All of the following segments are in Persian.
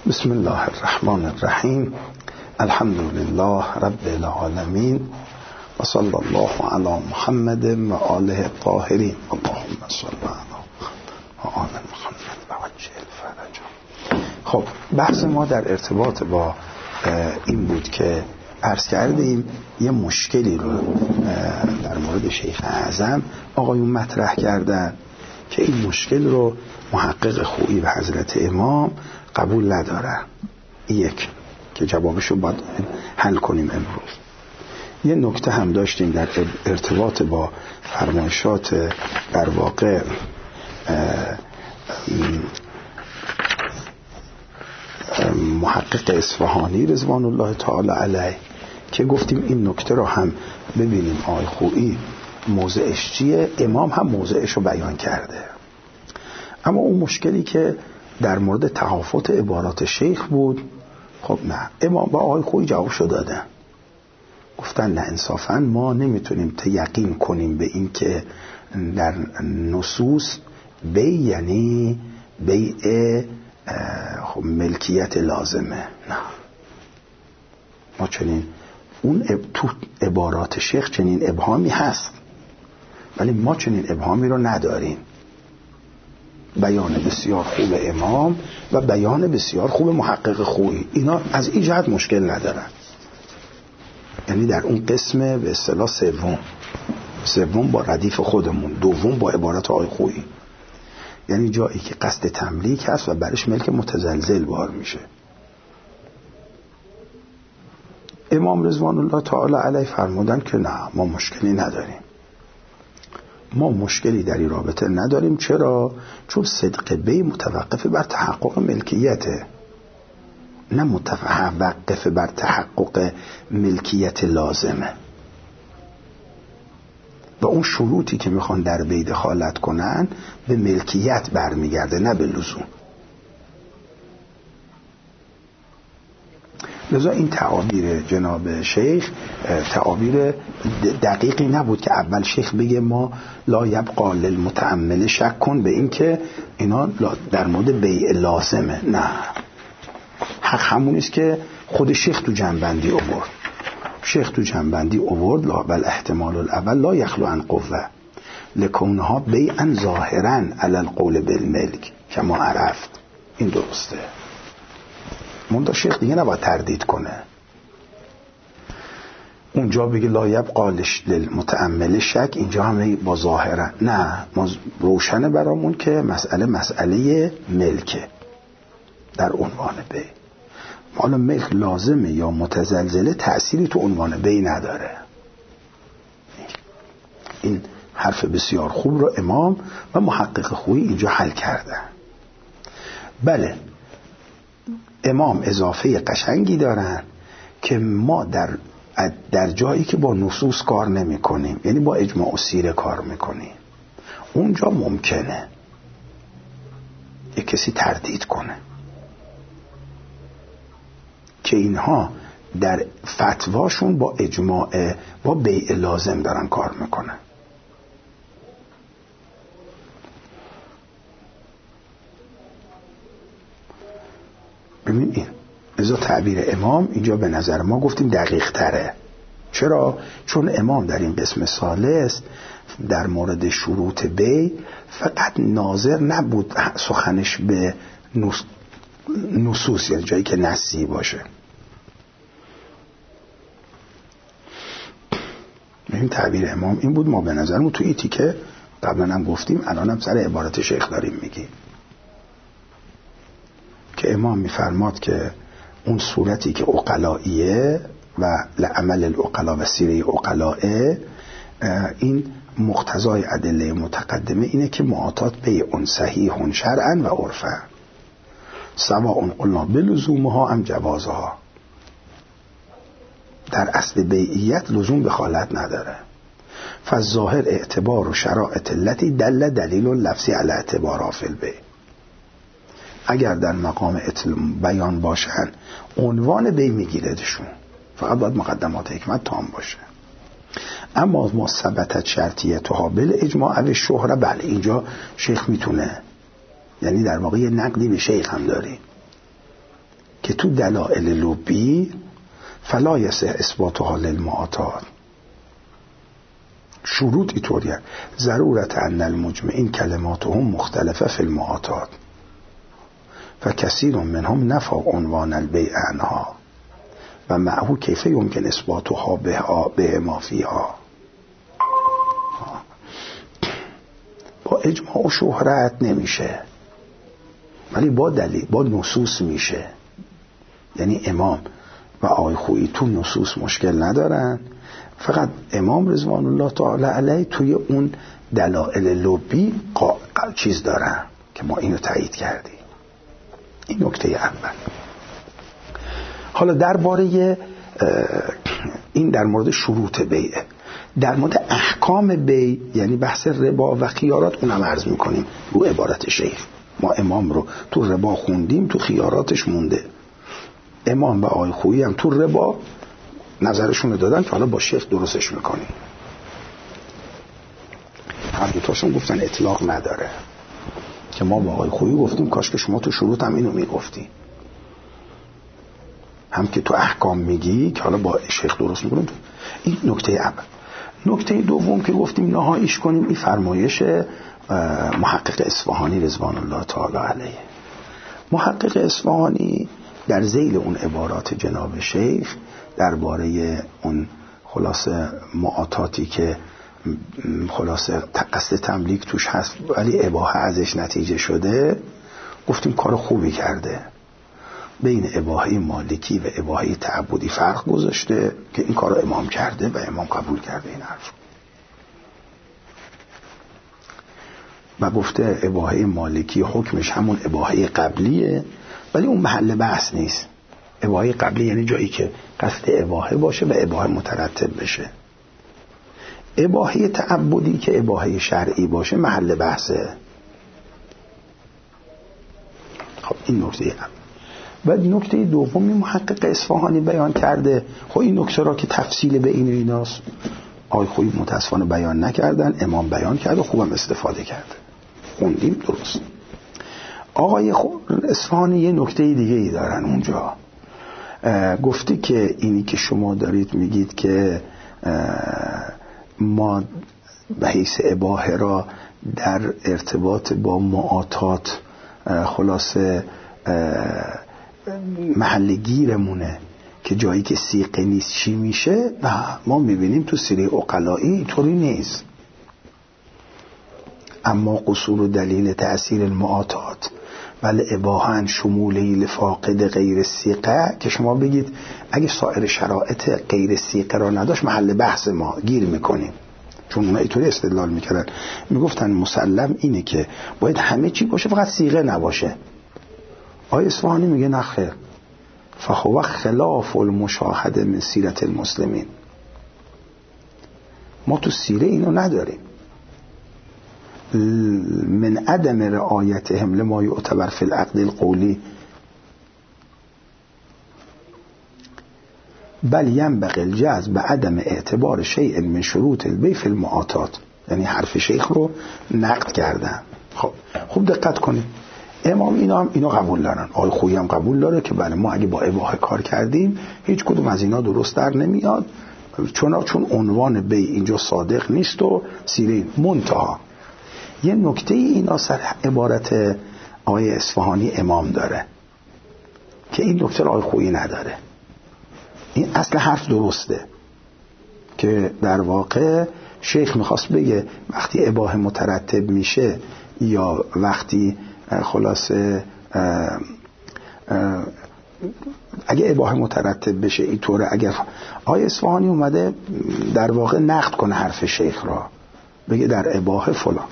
بسم الله الرحمن الرحیم. الحمد لله رب العالمین و صلی الله علی محمد و آله الطاهرین. اللهم صل علی و آل محمد و عجل فرجهم. خب بحث ما در ارتباط با این بود که عرض کردیم یه مشکلی رو در مورد شیخ اعظم آقایون مطرح کردن که این مشکل رو محقق خویی و حضرت امام قبول ندارن. یک که جوابش رو باید حل کنیم امروز. یه نکته هم داشتیم در ارتباط با فرمایشات در واقع محقق اصفهانی رضوان الله تعالی علیه که گفتیم این نکته رو هم ببینیم آقای خویی موضعش چیه، امام هم موضعش رو بیان کرده. اما اون مشکلی که در مورد تهافت عبارات شیخ بود، خب نه، امام با آقای خویی جوابشو دادن، گفتن نه انصافا ما نمیتونیم یقین کنیم به این که در نصوص بیع یعنی بیع خب ملکیت لازمه. نه، ما چنین اون تو عبارات شیخ چنین ابهامی هست، ولی ما چنین ابهامی رو نداریم. بیان بسیار خوب امام و بیان بسیار خوب محقق خویی، اینا از این جهت مشکل ندارن. یعنی در اون قسم به اصطلاح سوم با ردیف خودمون، دوم با عبارات آقای خویی، یعنی جایی که قصد تملیک هست و برش ملک متزلزل بار میشه. امام رضوان الله تعالی علیه فرمودن که نه، ما مشکلی نداریم، ما مشکلی در این رابطه نداریم. چرا؟ چون صدق بیع متوقف بر تحقق ملکیته، نه متوقف بر تحقق ملکیت لازمه. و اون شروطی که میخوان در بیع دخالت کنن به ملکیت برمیگرده، نه به لزوم. لذا این تعابیر جناب شیخ تعابیر دقیقی نبود که اول شیخ بگه ما لا یبقى للمتأمل شک کن به این که اینا در مورد بیع لازمه. نه، حق همونیست که خود شیخ تو جنبندی آورد. شیخ تو جنبندی آورد لا بل احتمال الاول لا یخلو عن قوه لکونها بیعا ظاهرا علی القول بالملک کما عرفت. این درسته، منتها شیخ دیگه نباید تردید کنه. اونجا بگه لا یبقى للمتأمل شک، اینجا همه با ظاهرا. نه، ما روشنه برامون که مسئله ملکه در عنوان بیع. حالا ملک لازمه یا متزلزله تأثیری تو عنوان بیع نداره. این حرف بسیار خوب رو امام و محقق خویی اینجا حل کردن. بله، امام اضافه قشنگی دارن که ما در جایی که با نصوص کار نمی کنیم، یعنی با اجماع و سیره کار میکنیم، اونجا ممکنه یک کسی تردید کنه که اینها در فتواشون با اجماع با بیع لازم دارن کار میکنن. ببین این ازا تعبیر امام اینجا به نظر ما گفتیم دقیق تره. چرا؟ چون امام در این قسم ثالث در مورد شروط بیع فقط ناظر نبود سخنش به نصوص، یعنی جایی که نصی باشه. این تعبیر امام این بود. ما به نظرمون تو این تیکه قبلا هم گفتیم، الان هم سر عبارت شیخ داریم میگیم که امام میفرماد که اون صورتی که عقلائیه و لعمل العقلا و سیره عقلائه، این مقتضای ادله متقدمه اینه که معاطات بیع صحیح شرعا و عرفا سواء قلنا بلزومها ام جوازها. در اصل بیعیت لزوم دخالت نداره. فالظاهر اعتبار و شرائط التي دل دلیل لفظی علی اعتبارها فی البیع. اگر در مقام بیان باشن عنوان بیع میگیردشون، فقط باید مقدمات حکمت تام باشه. اما ما ثبتت شرطیتها بالاجماع و شهره، بله اینجا شیخ میتونه، یعنی در واقع یه نقدی به شیخ هم داریم که تو دلائل لبی فلا یصح اثباتها للمعاطات، شروط اینطوریه: ضرورت ان المجمعین کلماتهم مختلفه فی المعاطات فکثیر منهم نفى عنوان البیع عنها و معه کیف یمکن اثباتها به ما فیها. با اجماع و شهرت نمیشه، ولی با دلیل، با نصوص میشه. یعنی امام و آقای خویی تو نصوص مشکل ندارن، فقط امام رضوان الله تعالی علیه توی اون دلائل لبی چیز دارن که ما اینو تایید کردیم. این نکته اول. حالا درباره این در مورد شروط بیعه. در مورد احکام بیع یعنی بحث ربا و خیارات اونم عرض میکنیم رو عبارت شیخ. ما امام رو تو ربا خوندیم، تو خیاراتش مونده. امام و آقای خویی هم تو ربا نظرشون رو دادن که حالا با شیخ درستش میکنیم. هر دوتاشون گفتن اطلاق نداره، که ما با آقای خویی گفتیم کاش که شما تو شروط هم اینو میگفتی، هم که تو احکام میگی که حالا با شیخ درست میکنیم. این نکته اول. نکته دوم که گفتیم نهاییش کنیم، این فرمایش محقق اصفهانی رضوان الله تعالی علیه. محقق اصفهانی در ذیل اون عبارات جناب شیخ درباره اون خلاصه معاطاتی که خلاصه قصد تملیک توش هست ولی اباحه ازش نتیجه شده، گفتیم کار خوبی کرده. بین اباحه مالکی و اباحه تعبدی فرق گذاشته که این کار رو امام کرده و امام قبول کرده این حرف. و گفته اباحه مالکی حکمش همون اباحه قبلیه، ولی اون محل بحث نیست. اباحه قبلی یعنی جایی که قصد اباحه باشه و اباحه مترتب بشه. اباحه تعبدی که اباحه شرعی باشه محل بحثه. خب این نکته هم. و نکته دومی محقق اصفهانی بیان کرده. خب این نکته را که تفصیل به این ایناست آقای خویی متاسفانه بیان نکردن، امام بیان کرده، خوبم استفاده کرده، خوندیم درست. آقای اصفهانی یه نکته دیگه ای دارن اونجا. گفتی که اینی که شما دارید میگید که ما به حیث اباحه را در ارتباط با معاطات خلاصه محل گیرمونه که جایی که سیقه نیست چی میشه، و ما میبینیم تو سیره عقلایی اینطوری نیست. اما قصور و دلیل تأثیر المعاطات ولی اباحن شمولی لفاقد غیر سیقه، که شما بگید اگه سایر شرایط غیر سیقه را نداشت محل بحث ما گیر میکنیم، چون اونا اینطوری استدلال میکردن، میگفتن مسلم اینه که باید همه چی باشه فقط سیقه نباشه. آقای اصفهانی میگه نخیر، فهو خلاف المشاهده من سیرت المسلمین. ما تو سیره اینو نداریم. من عدم رعایتهم لما یعتبر فی العقد القولی بل ینبغی الجزم بعدم اعتبار شیء من شروط البیع فی المعاطات. یعنی حرف شیخ رو نقد کردن. خب خوب دقت کنید، امام اینو قبول دارن، آقای خویی هم قبول داره که بله ما اگه با اباحه کار کردیم هیچ کدوم از اینا درست در نمیاد، چون عنوان بیع اینجا صادق نیست و سیره منتها. یه نکته اینا سر عبارت آقای اصفهانی امام داره که این نکته آقای خویی نداره. این اصل حرف درسته که در واقع شیخ میخواست بگه وقتی اباحه مترتب میشه یا وقتی خلاصه اگه اباحه مترتب بشه اینطوره، اگر آقای اصفهانی اومده در واقع نقد کنه حرف شیخ را، بگه در اباحه فلان.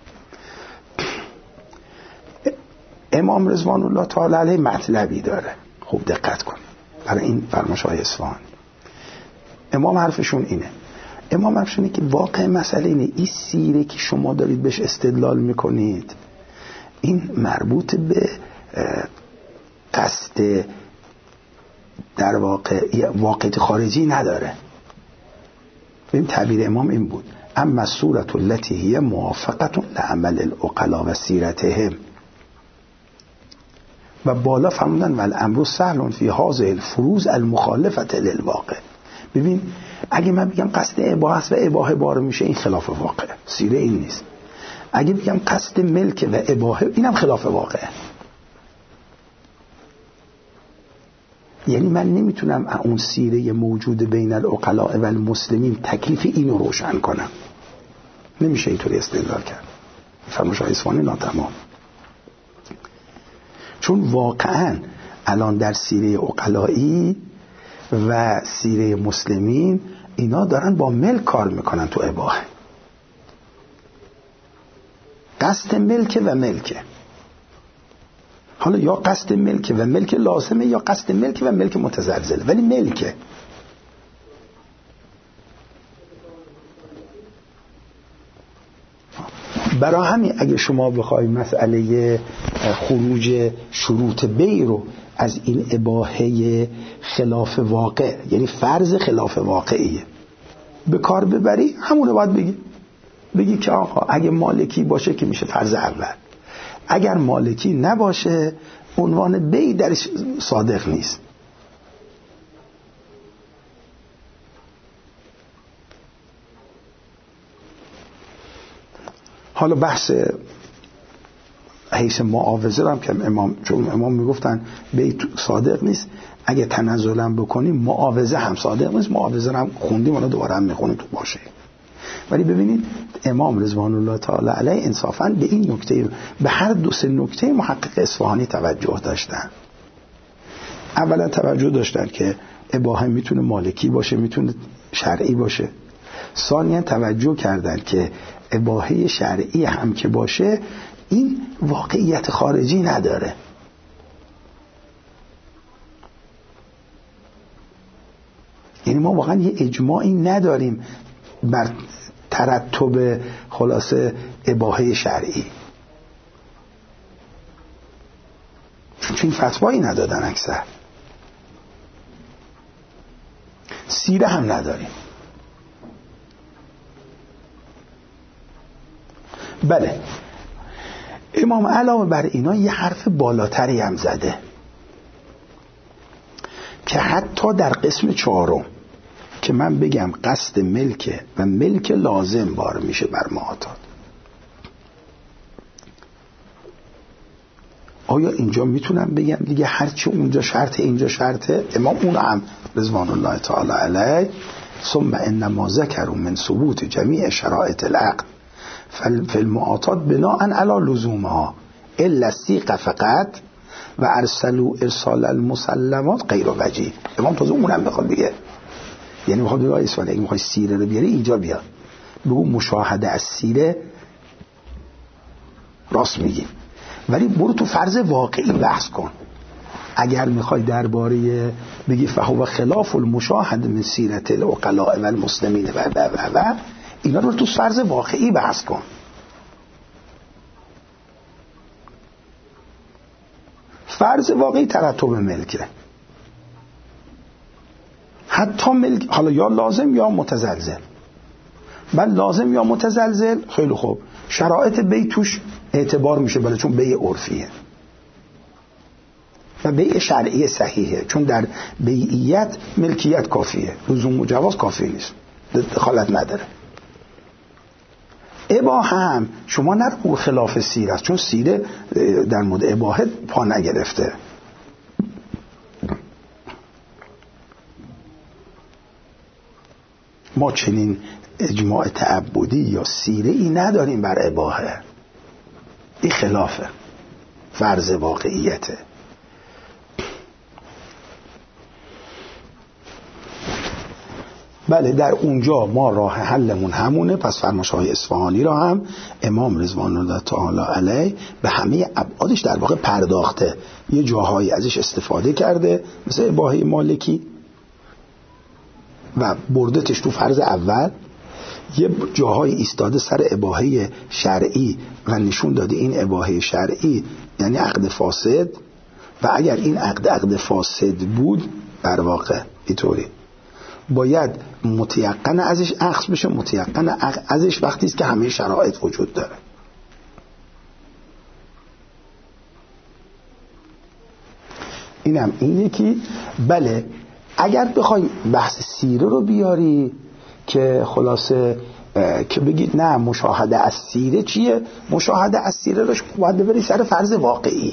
امام رضوان الله تعالی علیه مطلبی داره، خوب دقت کن برای این فرمایش های اصفهانی. امام حرفشون اینه، امام حرفشون اینه که واقع مسئله اینه، این سیره که شما دارید بهش استدلال میکنید این مربوط به قصد در واقعیت خارجی نداره. ببین تعبیر امام این بود، اما صورت التي هي موافقه لعمل العقلاء و سیرتهم و بالا فرمودن ول امر سهل فی هذه الفروض المخالفه للواقع. ببین اگه من بگم قصد اباحه است و اباحه بار میشه، این خلاف واقع، سیره این نیست. اگه بگم قصد ملک و اباحه، اینم خلاف واقع. یعنی من نمیتونم اون سیره موجود بین العقلاء و المسلمین تکلیف اینو روشن کنم، نمیشه اینطوری استدلال کرد. فرمایش اصفهانی ناتمام. چون واقعا الان در سیره عقلایی و سیره مسلمین اینا دارن با ملک کار میکنن تو اباحه. قصد ملک و ملکه. حالا یا قصد ملک و ملک لازمه یا قصد ملک و ملک متزلزله، ولی ملکه. برای همین اگه شما بخوای مسئله خروج شروط بی رو از این اباحه خلاف واقع، یعنی فرض خلاف واقعیه، به کار ببری، همونه باید بگی که آقا اگه مالکی باشه که میشه فرض اول، اگر مالکی نباشه عنوان بی درش صادق نیست. حالا بحث حیث معاوضه رو هم که چون امام میگفتن بیت صادق نیست، اگه تنزلم بکنیم معاوضه هم صادق نیست. معاوضه هم خوندیم، حالا دوباره هم میخونیم تو باشه. ولی ببینید امام رضوان الله تعالی علیه انصافاً به این نکته، به هر دو سه نکته محقق اصفهانی توجه داشتن. اولا توجه داشتن که اباحه میتونه مالکی باشه، میتونه شرعی باشه. ثانیا توجه کردن که اباحه شرعی هم که باشه این واقعیت خارجی نداره. یعنی ما واقعا یه اجماعی نداریم بر ترتب خلاصه اباحه شرعی، چون این فتوایی ندادن اکثر. سیره هم نداریم. بله امام علاوه بر اینا یه حرف بالاتری هم زده که حتی در قسم 4 که من بگم قصد ملک و ملک لازم بار میشه بر معتاد، آیا اینجا میتونم بگم دیگه هرچی اونجا شرطه اینجا شرطه؟ امام اون هم رضوان الله تعالی علیه ثم انما ذکروا من ثبوت جمیع شرائط العقد فی المعاطات بناء علی لزومها الا السیق فقط و ارسلوا ارسال المسلمات غیر وجیه. امام تازه اونم میخواد بگه، یعنی میخواد بگه اصلا اگه میخوای سیره رو بیاری اینجا بیار، بگو مشاهده از سیره راست میگی، ولی برو تو فرض واقعی بحث کن. اگر میخوای درباره بگی فهو خلاف المشاهده من سیرت العقلاء و المسلمین و اینا رو تو فرض واقعی بحث کن. فرض واقعی ترتب ملکه، حتی ملک حالا یا لازم یا متزلزل. بل لازم یا متزلزل خیلی خوب، شرایط بی توش اعتبار میشه، بله چون بی عرفیه و بی شرعی صحیحه، چون در بیعیت ملکیت کافیه، لزوم و جواز کافی نیست، دخالت نداره. اباحه هم شما نرو خلاف سیره است، چون سیره در مورد اباحه پا نگرفته. ما چنین اجماع تعبدی یا سیره ای نداریم بر اباحه، این خلافه، فرض واقعیته. بله در اونجا ما راه حلمون همونه. پس فرمایش‌های اصفهانی را هم امام رضوان الله تعالی علیه به همه ابعادش در واقع پرداخته، یه جاهایی ازش استفاده کرده مثل اباحه مالکی و بردتش تو فرض اول، یه جاهای ایستاده سر اباحه شرعی و نشون داده این اباحه شرعی یعنی عقد فاسد، و اگر این عقد فاسد بود در واقع اینطوری باید متیقن ازش اخذ بشه. متیقن ازش وقتی است که همه شرایط وجود داره. اینم این یکی. بله اگر بخوای بحث سیره رو بیاری که خلاصه که بگید نه مشاهده از سیره چیه، مشاهده از سیره روش باید ببری سر فرض واقعی.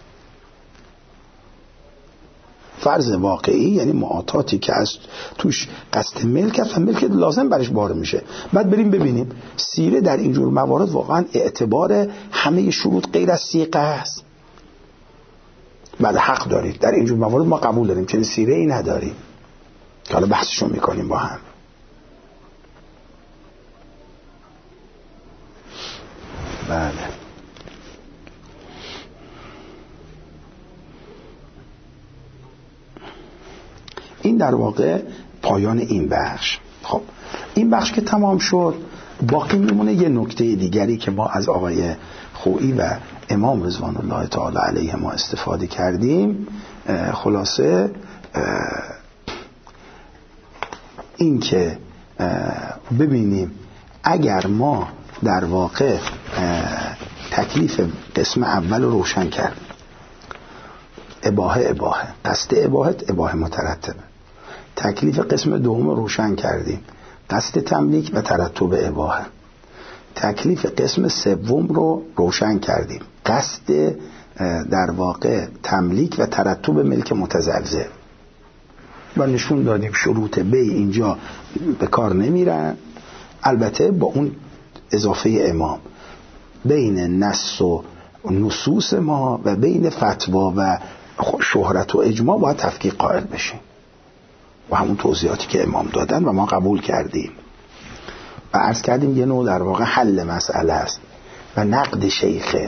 فرض واقعی یعنی معاطاتی که از توش قصد ملک است و ملک لازم برش بار میشه. بعد بریم ببینیم سیره در اینجور موارد واقعا اعتبار همه شروط غیر از سیغه است. بعد حق دارید در اینجور موارد ما قبول داریم، چنین سیره ای نداریم که حالا بحثشون میکنیم با هم. بله این در واقع پایان این بخش. خب این بخش که تمام شد باقی میمونه یه نکته دیگری که ما از آقای خویی و امام رضوان الله تعالی علیه ما استفاده کردیم. خلاصه این که ببینیم اگر ما در واقع تکلیف قسم اول رو روشن کردیم، اباحه قصد اباحه مترتبه، تکلیف قسم دوم رو روشن کردیم، قصد تملیک و ترتب اباحه، تکلیف قسم سوم رو روشن کردیم، قصد در واقع تملیک و ترتب ملک متزلزل، و نشون دادیم شروط بی اینجا به کار نمیرن. البته با اون اضافه امام بین نص و نصوص ما و بین فتوا و شهرت و اجماع باید تفکیک قائل بشیم و همون توضیحاتی که امام دادن و ما قبول کردیم و عرض کردیم یه نوع در واقع حل مسئله است و نقد شیخه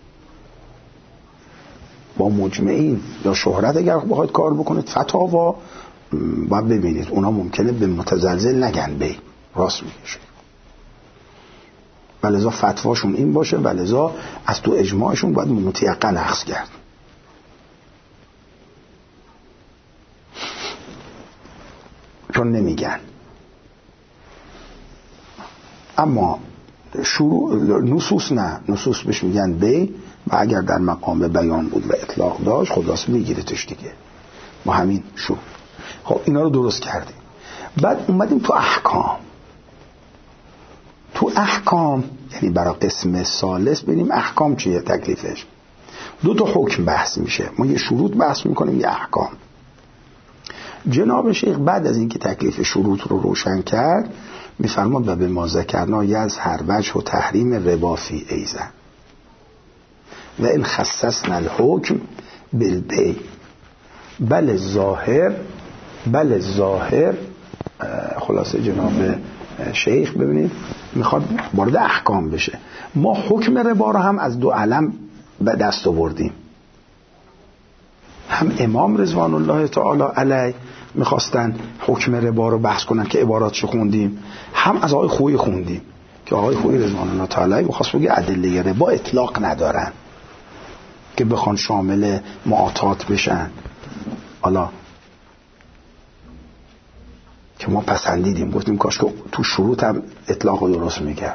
با مجمعین یا شهرت. اگر بخواید کار بکنید فتاوا باید ببینید اونا ممکنه به متزلزل نگن بی راست میگه، ولذا فتواشون این باشه، ولذا از تو اجماعشون باید متیقن اخذ کرد. چون نمیگن. اما نصوص نه، نصوص بهش میگن بی و اگر در مقام بیان بود و اطلاق داشت خلاص میگیرتش دیگه با همین شو. خب اینا رو درست کردیم. بعد اومدیم تو احکام. تو احکام یعنی برای قسم ثالث ببینیم احکام چیه تکلیفش. دو تا حکم بحث میشه، ما یه شروط بحث میکنیم یه احکام. جناب شیخ بعد از اینکه تکلیف شروط رو روشن کرد میفرماد و به ما ذکرنا یظهر وجه و تحریم ربا فی ایزن و این خصصنا الحکم بالبی بل ظاهر. خلاصه جناب شیخ ببینید میخواد وارد احکام بشه. ما حکم ربا رو هم از دو علم به دست آوردیم، هم امام رضوان الله تعالی علیه میخواستن حکم ربا رو بحث کنن که عباراتشو خوندیم، هم از آقای خویی خوندیم که آقای خویی رضوان الله تعالی علیه میخواست بگه ادله ربا اطلاق ندارن که بخوان شامل معاطات بشن. حالا که ما پسندیدیم، گفتیم کاش که تو شروط هم اطلاق رو درست میگه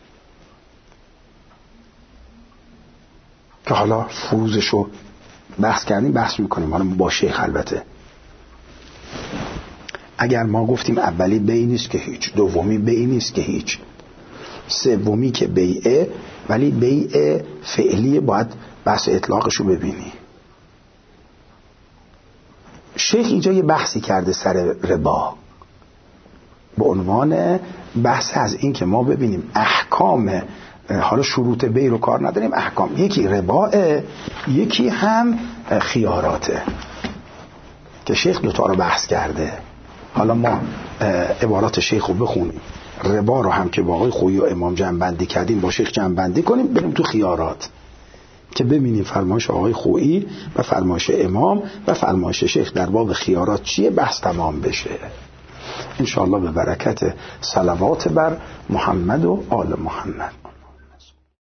که حالا فروزشو بحث کردیم، بحث میکنیم حالا با شیخ. البته اگر ما گفتیم اولی بی نیست که هیچ، دومی بی نیست که هیچ، سومی که بیعه ولی بیع فعلی باید بحث اطلاقشو ببینی. شیخ اینجا یه بحثی کرده سر ربا به عنوان بحث از این که ما ببینیم احکام، حالا شروط بی رو کار نداریم، احکام یکی رباه یکی هم خیاراته که شیخ دوتا رو بحث کرده. حالا ما عبارات شیخ رو بخونیم، ربا رو هم که با آقای خویی و امام جمع بندی کردیم با شیخ جمع بندی کنیم، بریم تو خیارات که ببینیم فرمایش آقای خویی و فرمایش امام و فرمایش شیخ در باب خیارات چیه، بحث تمام بشه انشاءالله به برکت صلوات بر محمد و آل محمد.